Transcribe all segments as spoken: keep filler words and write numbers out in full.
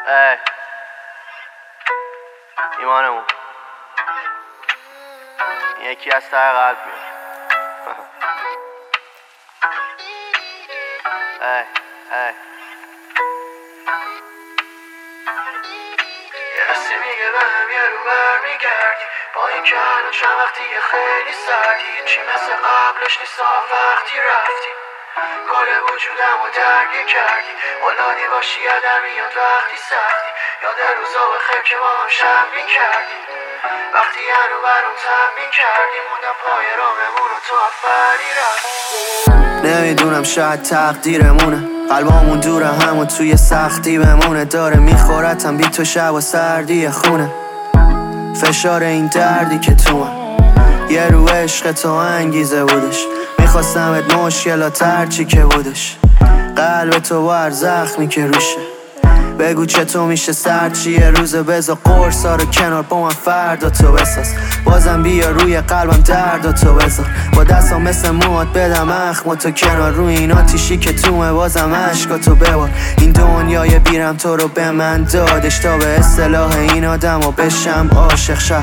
ای ایمانمون یکی از ته قلب میاد. ای ای یه رسی میگه بهم یه رو بر میگردی، با این که الان چند وقتیه خیلی سردی، هیچی مثل قبلش نیست وقتی رفتی، کل وجودم رو درگیر کردی، اولادی باشی یادم میاد وقتی سختی، یاد روزا بخیر که با هم شب میکردی، وقتی هنو برام تمرین کردی، موندم پای راممون و تو افری رفتی. نمیدونم شاید تقدیرمونه، قلبامون دوره همون توی سختی بمونه، داره میخورتم بی تو شب و سردی خونه، فشار این دردی که تو من یه رو عشق تو انگیزه بودش، میخواستمت مشکلات هرچی که بودش، قلب تو بر زخمی که روشه، بگو چطور میشه سرد چیه روزه، بذار قرصا رو کنار با من فردا تو بساز، بازم بیا روی قلبم درد تو بذار، با دستم مثل موات بدم اخم تو کنار، روی این آتیشی که تومه بازم عشقا تو ببار، این دنیای بیرم تو رو به من دادش، تا به اصطلاح این آدم و بشم عاشق شد،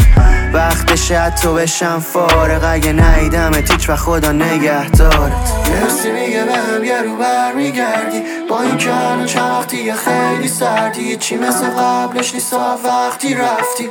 وقتشه تو بشم فارغ، اگه نیدمت هیچ و خدا نگه دارت. مرسی میگه بهم یه رو بر میگردی، با این که هنو چند وقتیه خیلی سردی، چی مثل قبلش نیست وقتی رفتی،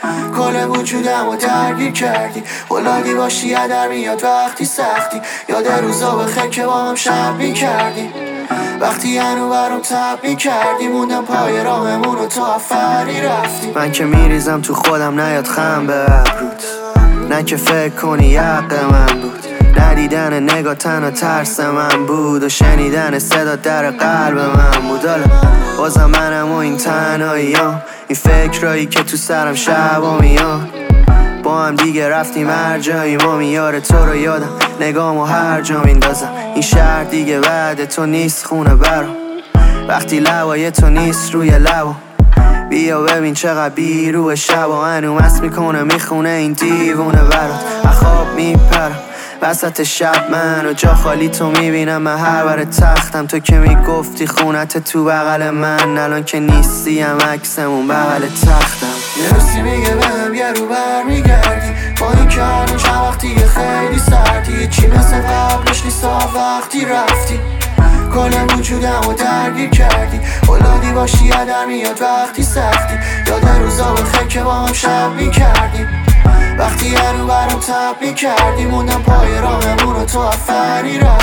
کل وجودم رو درگیر کردی، اولادی باشی یادم میاد وقتی سختی، یاد روزا بخیر که با هم شب میکردی، وقتی هنو برام تب میکردی، موندم پای راهمون و تو افری رفتی. من که میریزم تو خودم نیاد خم به ابروت، نه که فکر کنی یق من بود، ندیدن نگاه تنها ترس من بود، و شنیدن صدا در قلب من بود، حالا بازم منم و این تنهاییام، این فکرایی که تو سرم شبا میان، با هم دیگه رفتیم هر جایی، ما میاره تو رو یادم نگامو هر جا میندازم، این شهر دیگه بعد تو نیست خونه برام، وقتی لبای تو نیست روی لبا، بیا ببین چقدر بیروه شبا، هنو مست میکنه میخونه این دیوونه برات، اخواب میپرم وسط شب من و جا خالی تو میبینم، من هر بر تختم، تو که میگفتی خونت تو بغل من، الان که نیستی هم عکسمون بغل تختم. مرسی میگه بهم یه رو بر میگردی، با این که هنو چند وقتیه خیلی سردی، چی مثل قبلش نیست وقتی رفتی، کل وجودم رو درگیر کردی، اولادی باشی یادم میاد وقتی سختی، یاد روزا بخیر که با هم شب میکردیم، وقتی هنو برام تب میکردی، موندم پای راهمون و تو افری رفتی.